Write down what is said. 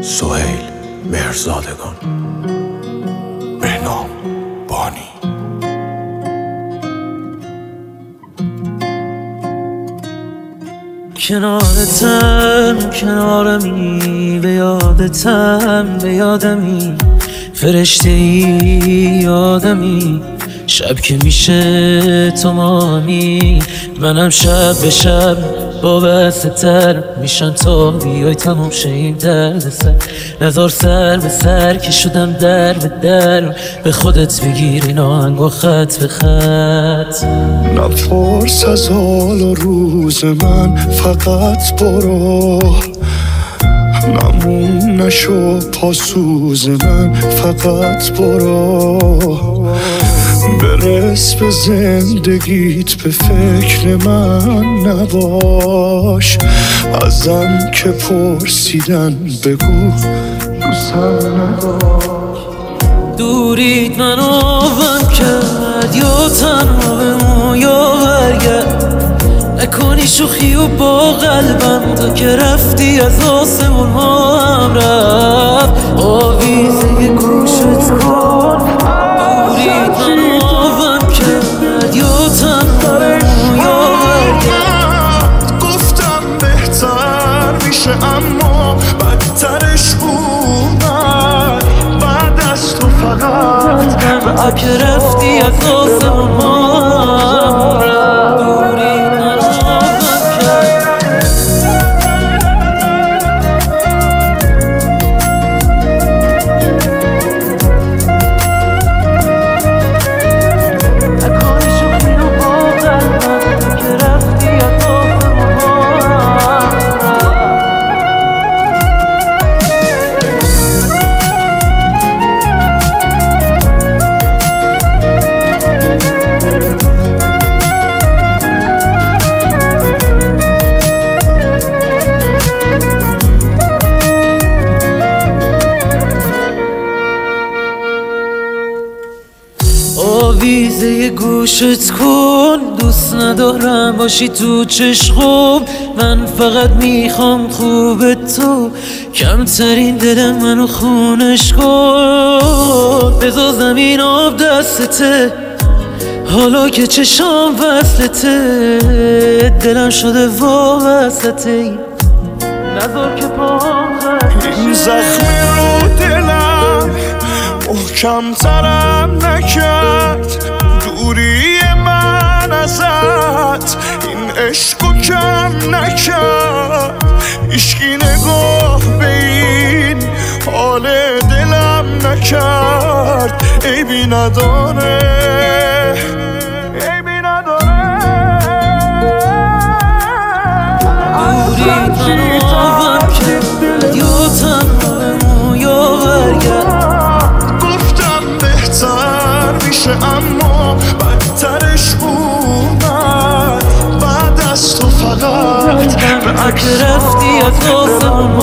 سهیل مهرزادگان. به نام بانی. کنارتم کنارمی، به یادتم به یادمی، فرشته ای آدمی، شب که میشه تو مامی، منم شب به شب وابسته تر میشن تا بیای تموم شه این درد سر. نذار سر به سر که شدم در به در، به خودت بگیر این آهنگ و خط به خط. نپرس از حال و روز من، فقط برو، نمون نشو پاسوز من، فقط برو. برس به زندگیت، به فکر من نباش، ازم که پرسیدن بگو دوستم نداشت. دوریت منو آوم کرد، یا تنها بمون یا برگرد، نکنی شوخی و با قلبم، تا که رفتی از آسمون ها هم رفت آویزه یه گوشت کن. دوریت منو آوم کرد، یا تنها بمون یا برگرد، گفتم بهتر میشه اما بدترش اومد، بعد از تو فقط تا که رفتی از آسمون ها هم رفت. دوریت منو آوم کرد. نکنی شوخی و با قلبم، تا که رفتی از آسمون ها هم رفت. آویزه گوشت کن، دوست ندارم باشی تو چشم، من فقط میخوام خوب تو، کمترین دل منو خونش کن. بذار زمین آب دستته، حالا که چشام وصلته، دلم شده وابسته، نذار که پاهم این زخمی رو دلم محکم ترم نکرد، دوری من ازت این عشقو کم نکرد، هیچکی نگاه به این حال دلم نکرد، عیبی نداره عیبی نداره. دوریت منو آوم کرد، یا تنها بمون یا برگرد، گفتم بهتر میشه اما بدترش اومد، بعد از تو فقط به که رفتی از آسمون